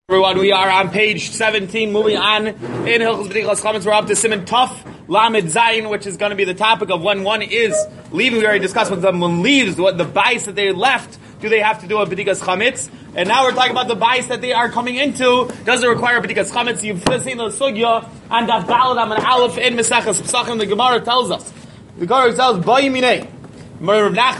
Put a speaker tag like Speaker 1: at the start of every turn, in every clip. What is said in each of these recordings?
Speaker 1: Everyone, we are on page 17, moving on in Hilchos B'dikas Chametz. We're up to Siman Tuf Lamed Zayin, which is going to be the topic of when one is leaving. We already discussed when someone leaves, what the bais that they left, do they have to do a B'dikas Chametz? And now we're talking about the bais that they are coming into. Does it require B'dikas Chametz? You've seen the sugya and Daf Daled Amud Aleph in Maseches Pesachim. The Gemara tells us, Boy Minei. If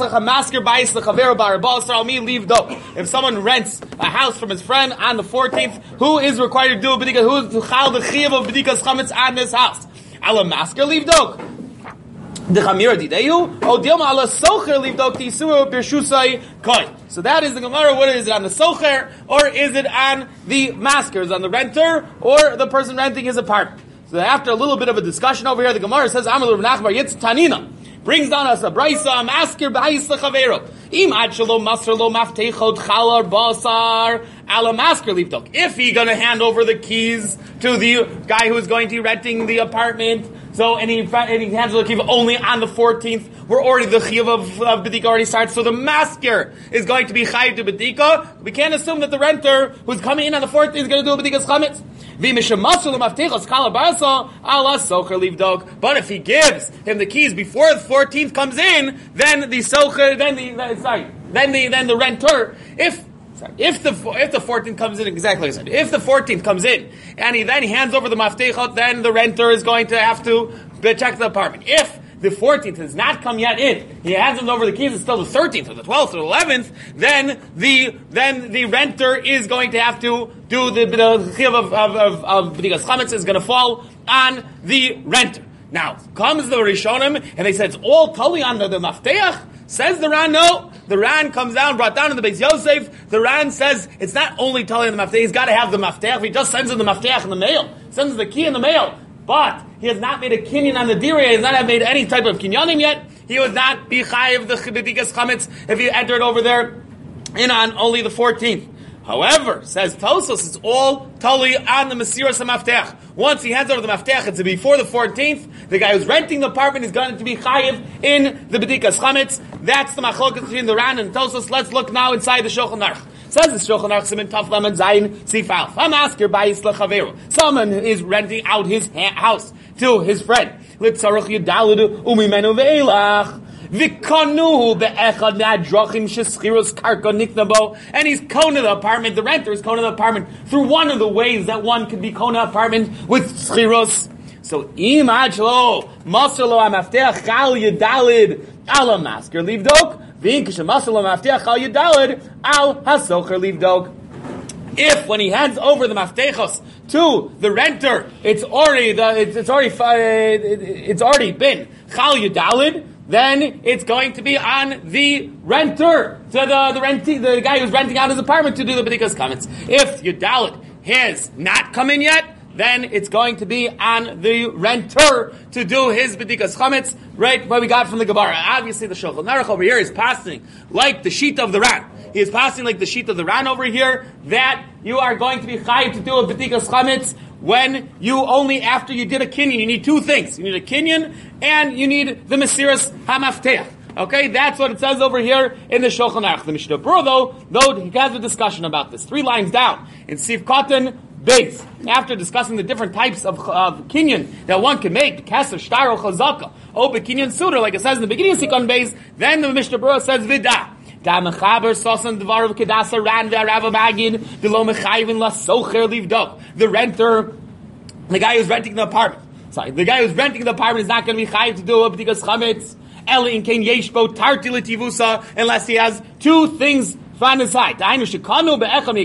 Speaker 1: someone rents a house from his friend on the 14th, who is required to do a b'dikas? Who is to chal the chiyuv of b'dikas chametz on this house? Ala masker livdok. The chamira dideyu. O dilma ala socher livdok tisuru b'shusay koi. So that is the Gemara. What is it on the socher, or is it on the masker? Is it on the renter, or the person renting his apartment? So after a little bit of a discussion over here, the Gemara says, Amalur Nachbar Yitz Tanina. Brings down us a brisa, masker b'hais l'chavero. Im ad shelo maser lo maftechot chalar basar ala masker livdok. If he's going to hand over the keys to the guy who's going to be renting the apartment, so and he hands over the key only on the 14th, we're already the chiyuv of b'dika already starts. So the masker is going to be chayiv to b'dika. We can't assume that the renter who's coming in on the 14th is going to do a b'dika's chametz. But if he gives him the keys before the 14th comes in, then the socher, then the renter, if the 14th comes in, exactly like I said, if the 14th comes in, and he hands over the maftechot, then the renter is going to have to check the apartment. If the 14th has not come yet in, he hands him over the keys, it's still the 13th or the 12th or the 11th, then the renter is going to have to do the chiyuv of b'dikas chametz is going to fall on the renter. Now, comes the Rishonim, and they said it's all totally on the mafteach. Says the Ran, no. The Ran comes down, brought down in the Beis Yosef. The Ran says it's not only totally on the mafteach, he's got to have the mafteach. If he just sends him the mafteach in the mail, sends the key in the mail, but he has not made a kinyan on the dira, he has not made any type of kinyanim yet, he would not be chayiv the b'dikas chametz if he entered over there in on only the 14th. However, says Tosos, it's all totally on the Mesiras HaMaftech. Once he hands over the Maftech, it's before the 14th, the guy who's renting the apartment is going to be chayiv in the b'dikas chametz. That's the machlokas between the Ran and Tosos. Let's look now inside the Shulchan Aruch. Says the Shulchan Aruch Siman Taf Lamed Zayin Sif Alf. Hamasker b'hais l'chaveru. Someone is renting out his house to his friend. Litzarach yudalid umimenu ve'elach. V'kanuhu be'echad me'adrachim sheschiros karka niknabo. And he's kona the apartment, the renter is kona the apartment through one of the ways that one could be kona apartment with schiros. So, imaj lo, maser lo ha'maftech chal yudalid ala masker livdok. If when he hands over the maftechos to the renter, it's already been chal yudalid, then it's going to be on the renter, the guy who's renting out his apartment to do the b'dikas chametz. If yudalid has not come in yet, then it's going to be on the renter to do his b'dikas chametz, right? What we got from the Gemara. Obviously, the Shulchan Aruch over here is passing like the sheet of the Ran. He is passing like the sheet of the Ran over here, that you are going to be chayiv to do a b'dikas chametz when you only after you did a kinyan. You need two things. You need a kinyan and you need the Mesiras HaMaftech. Okay, that's what it says over here in the Shulchan Aruch. The Mishnah Berurah, though he has a discussion about this. 3 lines down in Sif Katan Beis, after discussing the different types of kinyan that one can make, Keser, Shtar, or Chazaka, or Kinyan Suda, like it says in the beginning of Sikon Beis, then the Mishnah Berurah says Vidah. Da mechaber sosan dvar of kedasa ran ve'arav magid below mechayvin la socher livdok. The renter, the guy who's renting the apartment. The guy who's renting the apartment is not going to be chayiv to do it because chametz el in ken yeshbo tarti letivusa unless he has 2 things on his side. He has kinyan,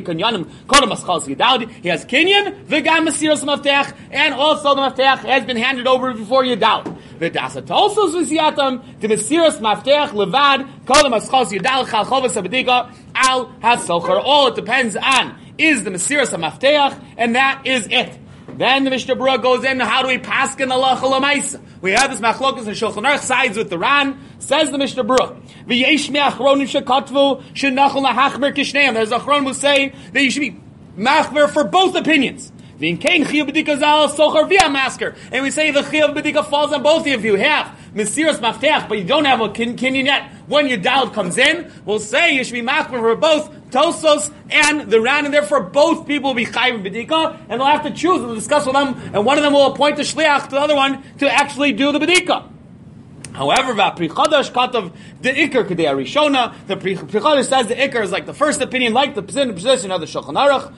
Speaker 1: v'gam mesiras maftech, and also the maftech has been handed over before Yudal. V'dasat also zviziatam the mesiras maftech levad kol maschos Yudal chal chovas abedika al hasocher. All it depends on is the mesiras maftech, and that is it. Then the Mishnah Berurah goes in, how do we paskin halacha l'maisa? We have this machlokas and Shulchan Aruch sides with the Ran. Says the Mishnah Berurah, v'yesh me'achronim shekatvu shenachol lahachmer kishneim. There's achronim who say that you should be machmer for both opinions. And we say the chiyuv b'dika falls on both of you. Half Mesiras Mafteach, but you don't have a kinyan yet. When your Daled comes in, we'll say you should be machmer for both Tosos and the Ran, and therefore both people will be chayiv b'dika, and they'll have to choose. We'll discuss with them, and one of them will appoint a shliach to the other one to actually do the b'dika. However, Pri Chadash Katav the Iker Kedei Arishona. The Pri Chadash says the Iker is like the first opinion, like the position of the Shulchan Aruch.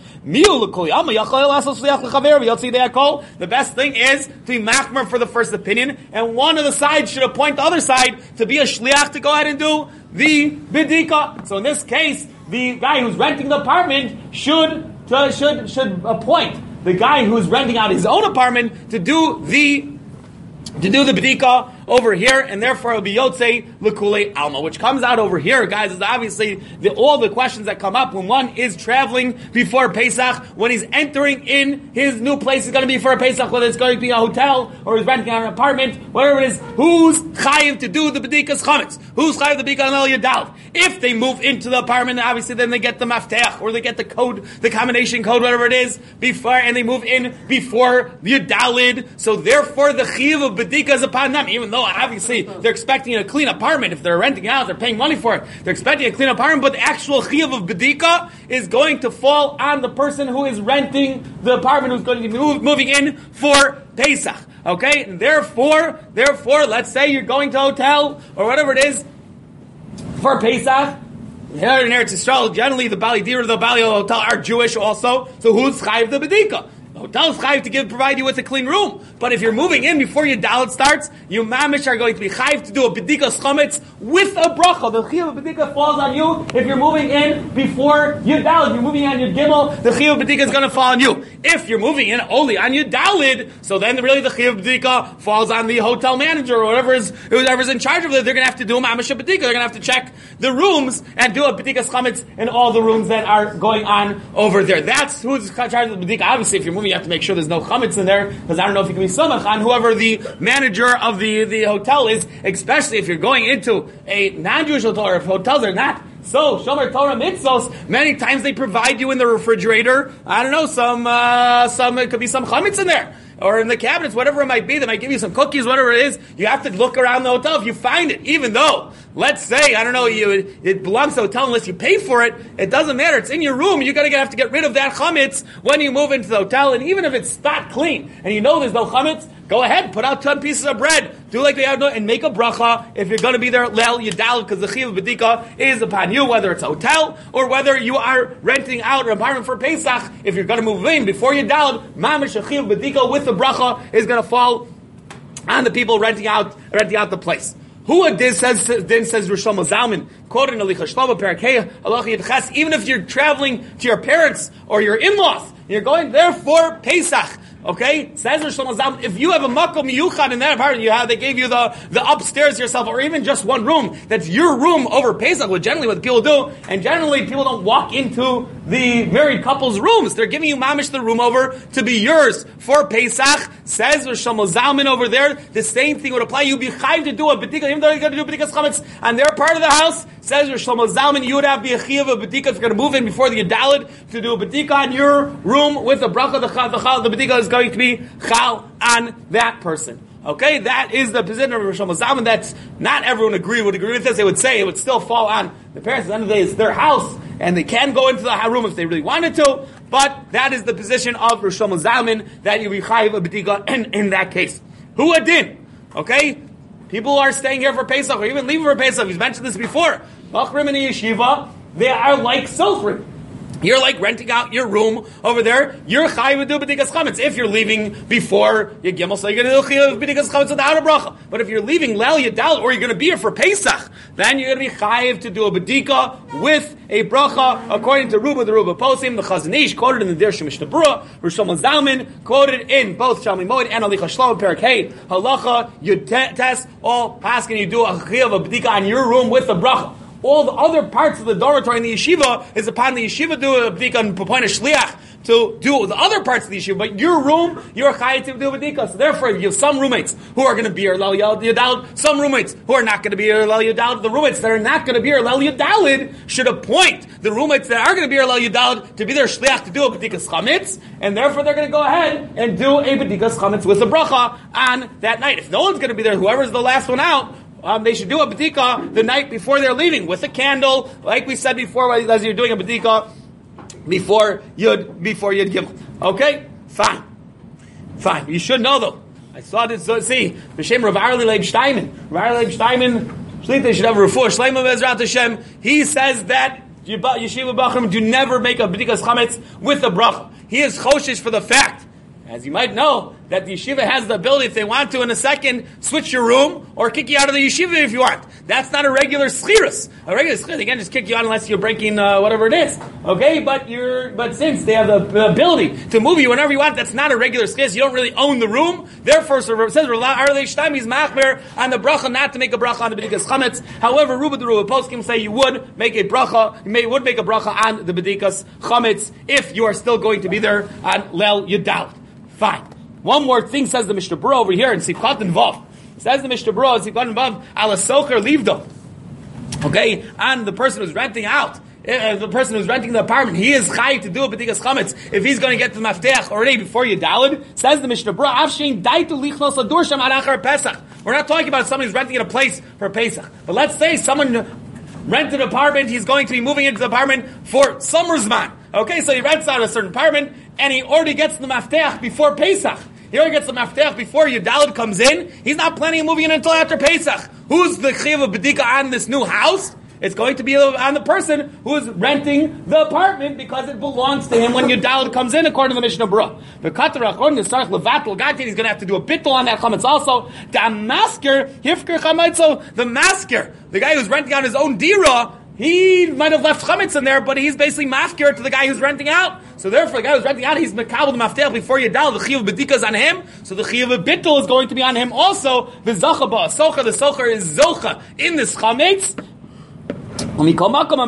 Speaker 1: The best thing is to be machmer for the first opinion, and one of the sides should appoint the other side to be a shliach to go ahead and do the bidika. So in this case, the guy who's renting the apartment should appoint the guy who's renting out his own apartment to do the b'dika over here, and therefore it'll be Yotzei L'Kulei Alma, which comes out over here, guys, is obviously all the questions that come up when one is traveling before Pesach, when he's entering in his new place. It's going to be for a Pesach, whether it's going to be a hotel or he's renting out an apartment, whatever it is. Who's chayiv to do the b'dikas chametz? Who's chayiv the b'dika al yadal? If they move into the apartment, obviously then they get the mafteach, or they get the code, the combination code, whatever it is, before, and they move in before yadalid. So therefore the chiyuv of b'dika is upon them, even though obviously they're expecting a clean apartment. If they're renting out, they're paying money for it. They're expecting a clean apartment, but the actual chiyuv of b'dika is going to fall on the person who is renting the apartment, who's going to be moving in for Pesach. Okay, and therefore, let's say you're going to a hotel or whatever it is for Pesach. Here in Eretz Yisrael, generally the Bali Dir, the Bali hotel are Jewish also. So who's chayiv the b'dika? Hotel is chayiv to provide you with a clean room. But if you're moving in before your dalit starts, you mamish are going to be chayiv to do a b'dika chametz with a bracha. The chiyuv of b'dika falls on you if you're moving in before your dalit. You're moving on your gimel, the chiyuv of b'dika is going to fall on you. If you're moving in only on your dalit, so then really the chiyuv of b'dika falls on the hotel manager or whoever's in charge of it. They're going to have to do a mamish of b'dika. They're going to have to check the rooms and do a b'dika chametz in all the rooms that are going on over there. That's who's in charge of the b'dika. Obviously, if you're moving, you have to make sure there's no chametz in there, because I don't know if you can be samach on whoever the manager of the hotel is, especially if you're going into a non-Jewish hotel, or if hotels are not so shomer Torah mitzvos. Many times they provide you in the refrigerator, I don't know, some it could be some chametz in there, or in the cabinets, whatever it might be. They might give you some cookies, whatever it is. You have to look around the hotel. If you find it, even though, let's say, I don't know, it belongs to the hotel unless you pay for it, it doesn't matter. It's in your room. You're going to have to get rid of that chametz when you move into the hotel. And even if it's not clean, and you know there's no chametz, go ahead, put out 10 pieces of bread. Do like they have, and make a bracha if you're going to be there, leil yadal, because the chiyuv b'dika is upon you, whether it's a hotel or whether you are renting out an apartment for Pesach. If you're going to move in before yadal, mamish a chiyuv b'dika with the bracha is going to fall on the people renting out the place. Who says Rosh Zalman, quoted in Alicha Shloma Perakei Halacha Yidches, even if you're traveling to your parents or your in-laws, you're going there for Pesach. Okay, says Rosh Zalman, if you have a makom miyuchad in that apartment, they gave you the upstairs yourself, or even just one room that's your room over Pesach, which generally what people do, and generally people don't walk into the married couple's rooms. They're giving you mamish the room over to be yours for Pesach. Says Rosh Zalman over there, the same thing would apply. You'd be chayiv to do a b'dika, even though you're going to do b'dikas chametz on their part of the house. Says Rosh Zalman, you would have be a chiyuv of b'dika if you're going to move in before the yadalid to do a b'dika on your room with a bracha. The b'dika is going to be chal on that person. Okay, that is the position of Rosh Zalman. That's not everyone would agree with this. They would say it would still fall on the parents. At the end of the day, it's their house, and they can go into the room if they really wanted to. But that is the position of Rosh Zalman, that you be chayiv a b'dika in that case. Who adin? Okay, people are staying here for Pesach or even leaving for Pesach. We've mentioned this before. Machrim in the yeshiva, they are like sochrim. You're like renting out your room over there. You're chayiv to do b'dikas chametz. If you're leaving before your gimel, so you're going to do b'dikas chametz without a bracha. But if you're leaving leil yadal, or you're going to be here for Pesach, then you're going to be chayiv to do a b'dika with a bracha, according to Ruba, the Ruba Posim, the Chazon Ish, quoted in the Dir Shemish Nebrua, Rosh Zalman, quoted in both Shalmi Moed and Alicha Shloma Perak Hey, Halacha, you test all paskin, you do a chayiv, a b'dika on your room with a bracha. All the other parts of the dormitory in the yeshiva is upon the yeshiva do a b'dika and appoint a shliach to do the other parts of the yeshiva, but your room, you're chayav to do b'dika. So therefore, you have some roommates who are going to be Lel Yudalid, some roommates who are not going to be Lel Yudalid. The roommates that are not going to be Lel Yudalid should appoint the roommates that are going to be Lel Yudalid to be their shliach to do a b'dikas chametz, and therefore they're going to go ahead and do a b'dikas chametz with a bracha on that night. If no one's going to be there, whoever's the last one out, they should do a b'dika the night before they're leaving with a candle, like we said before, as you're doing a b'dika before Yud Gimel. Okay? Fine. You should know though. I saw this, see, B'Shem Rav Arli Leib Steinman. Rav Arli Leib Steinman, Shlita should have a refuah, Shleima Bezrat Hashem. He says that Yeshiva Bachrim do never make a b'dikas chametz with a bracha. He is choshish for the fact, as you might know, that the yeshiva has the ability, if they want to, in a second, switch your room or kick you out of the yeshiva if you want. That's not a regular schirus. A regular schirus, they can't just kick you out unless you're breaking whatever it is. Okay, but since they have the ability to move you whenever you want, that's not a regular schirus. You don't really own the room. Therefore, so it says Arlei Shtaim is machmer on the bracha not to make a bracha on the b'dikas chametz. However, Ruba the Ruba poskim say you would make a bracha. You would make a bracha on the b'dikas chametz if you are still going to be there on Lel Yudalid. Fine. One more thing says the Mishnah Berurah over here in Sifkat and Vav. Says the Mishnah Berurah in Sifkat and Vav, ala socher livdo. Okay, and the person who's renting out, the person who's renting the apartment, he is chayiv to do a b'dikas chametz if he's going to get to the mafteach already before Yudalid. Says the Mishnah Berurah, avshein daitu lichnos ladur sham ad achar Pesach. We're not talking about someone who's renting in a place for Pesach, but let's say someone rented an apartment, he's going to be moving into the apartment for summer zman. Okay, so he rents out a certain apartment, and he already gets the mafteach before Pesach. He already gets the mafteach before Yudalid comes in. He's not planning on moving in until after Pesach. Who's the chiyuv of b'dika on this new house? It's going to be on the person who's renting the apartment because it belongs to him when Yudalid comes in, according to the Mishnah Berurah. The Katar according to Sarach Levatel Gatin, he's going to have to do a bittul on that chametz also. The masker, hifker chametzo, the masker, the guy who's renting out his own dira, he might have left chametz in there, but he's basically mafkir to the guy who's renting out. So therefore, the guy who's renting out, he's mekabel the mafteach before Yudalid. The chiyuv b'dika is on him, so the chiyuv of bittul is going to be on him also. The zocha ba'asocha, the socher is zocha in this chametz. He is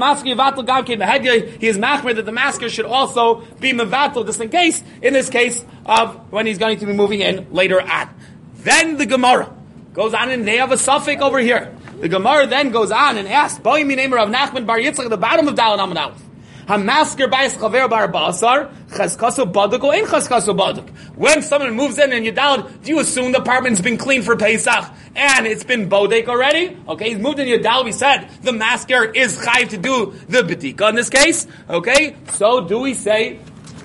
Speaker 1: machmer that the masker should also be mevatel, just in case, in this case of when he's going to be moving in later on. Then the Gemara goes on, and they have a suffix over here. The Gemara then goes on and asks, Boi mi neighbor of Nachman bar Yitzchak, at the bottom of Dalan Amud Aleph. HaMasker bayis chaver bar basar, chazkaso baduk or ein chazkaso baduk. When someone moves in and Yudalid, do you assume the apartment's been cleaned for Pesach and it's been bodek already? Okay, he's moved in Yudalid, we said the masker is chayiv to do the b'dika in this case. Okay, so do we say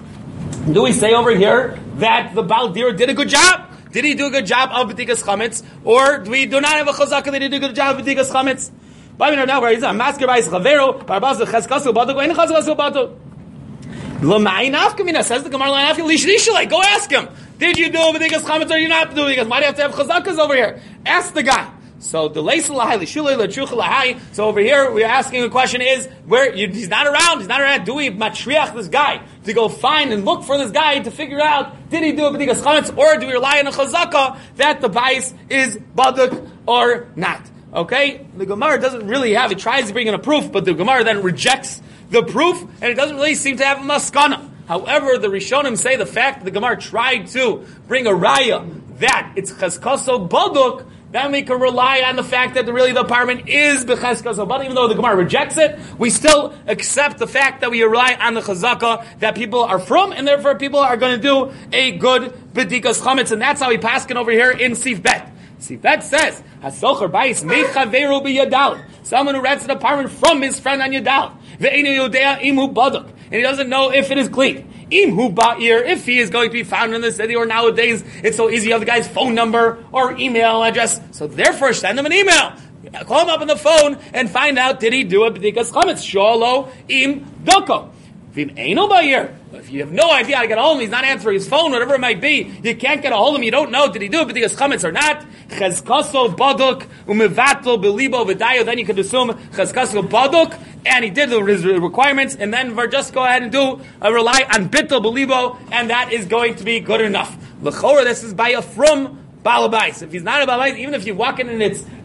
Speaker 1: over here that the Baal Dira did a good job? Did he do a good job of b'dikas chametz, or do we do not have a chazaka that he did a good job of b'dikas chametz? Now where he's a masker by his chavero, barbaz chazkasu baduk, ein chazkasu baduk. L'ma'in afkamina, says the Gemara l'ma'in afkamina, go ask him. Did you do b'dikas chametz or you not do b'dikas? Why do you have to have chazakas over here? Ask the guy. So the leisel lahai l'shulei l'trucha lahai. So over here we're asking the question is he's not around. Do we matriach this guy to go find and look for this guy to figure out did he do a b'dikas chametz, or do we rely on a chazaka that the bais is baduk or not? Okay, the Gemara doesn't really have. It tries to bring in a proof, but the Gemara then rejects the proof, and it doesn't really seem to have a maskana. However, the Rishonim say the fact that the Gemara tried to bring a raya that it's chazkaso baduk, then we can rely on the fact that really the apartment is b'chazkaso baduk. Even though the Gemara rejects it, we still accept the fact that we rely on the chazaka that people are from, and therefore people are going to do a good b'dikas chametz, and that's how we paskin over here in Sif Bet. Sif Bet says, "Hasocher bayis mechaveru b'Yudalid." Someone who rents an apartment from his friend on Yudalid, ve'enu yodea imu baduk, and he doesn't know if it is clean. Imhu ba'ir, if he is going to be found in the city, or nowadays it's so easy, you have the guy's phone number or email address, so therefore send him an email. Call him up on the phone and find out, did he do a b'dikas chametz? Sholo im doko. Vim eino ba'ir. If you have no idea how to get a hold of him, he's not answering his phone, whatever it might be, you can't get a hold of him, you don't know, did he do it b'dikas chametz or not? Chazkaso baduk umevatel belibo v'dayo, then you could assume chazkaso baduk, and he did his requirements, and then we're just go ahead and rely on bittul belibo, and that is going to be good enough. L'chora, this is by a from Balabais. If he's not a Balabais, even if you walk in and it's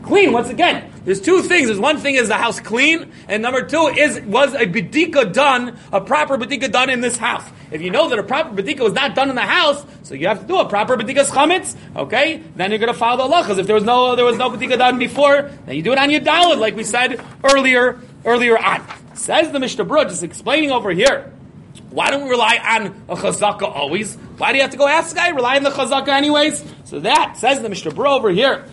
Speaker 1: clean. Once again, there's two things. There's one thing is the house clean, and number two was a bedika done, a proper bedika done in this house. If you know that a proper bedika was not done in the house, so you have to do a proper bedika's chametz, okay? Then you're going to follow the halachas. If there was no bedika done before, then you do it on your daled, like we said earlier on. Says the Mishnah Berurah, just explaining over here. Why don't we rely on a chazaka always? Why do you have to go ask the guy? Rely on the chazaka anyways? So that says the Mishnah Berurah over here.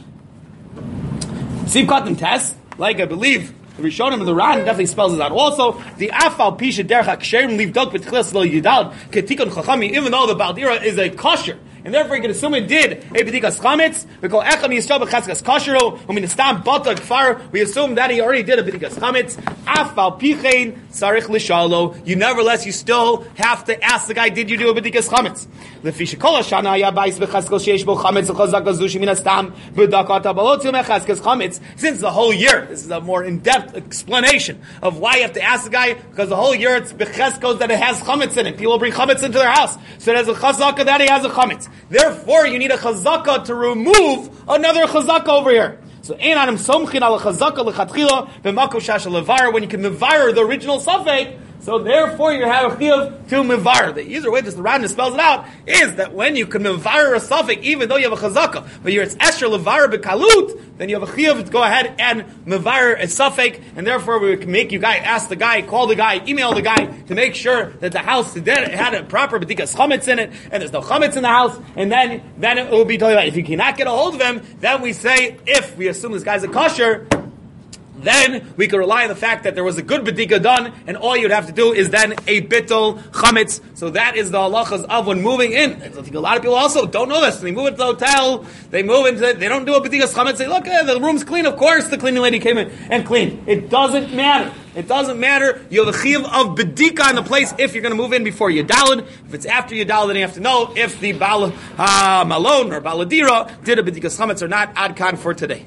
Speaker 1: Siv Katan Test, like I believe the Rishonim and the Ran definitely spells it out. Also, the Afal Pisha Derech HaKsherim Leave Dog B'Tchilas Lo Yidal Ketikon Chachami, even though the Baldira is a kosher. And therefore you can assume it did a b'dikas chametz. We call echam yisrael b'chatzkas kashero. U'minastam bata kfar. We assume that he already did a b'dikas chametz. Afal pichein sarich l'shalo. You nevertheless, you still have to ask the guy, did you do a b'dikas chametz? Lefi shekol hashana ya bais b'chatzkas sheish bo chametz l'chazak azushi minastam b'dakat abalotzim b'chatzkas chametz. Since the whole year, this is a more in-depth explanation of why you have to ask the guy, because the whole year it's b'cheskos that it has chametz in it. People bring chametz into their house, so there's a chazaka that he has a chametz. Therefore, you need a chazaka to remove another chazaka over here. So, ein adam somchin al chazaka lechatchila b'makom shasha levar, when you can mevar the original suffix. So therefore, you have a chiyuv to mevar. The easier way, just the Ran spells it out, is that when you can mevar a suffix, even though you have a chazaka, but it's esher levar b'kalut, then you have a chiyuv to go ahead and mevar a suffix, and therefore we can make you guy, ask the guy, call the guy, email the guy, to make sure that the house had a proper b'dikas chametz in it, and there's no chametz in the house, and then it will be told about. If you cannot get a hold of him, then we say, if we assume this guy's a kosher, then we can rely on the fact that there was a good bedika done, and all you'd have to do is then a bittul chametz. So that is the halachas of when moving in. I think a lot of people also don't know this. They move into the hotel, they don't do a bedikas chametz. Say, look, the room's clean. Of course, the cleaning lady came in and cleaned. It doesn't matter. It doesn't matter. You have a chiyuv of bedika in the place if you're going to move in before Yudalid. If it's after Yudalid, then you have to know if the Bal Malon or Baladira did a bedikas chametz or not. Ad kan for today.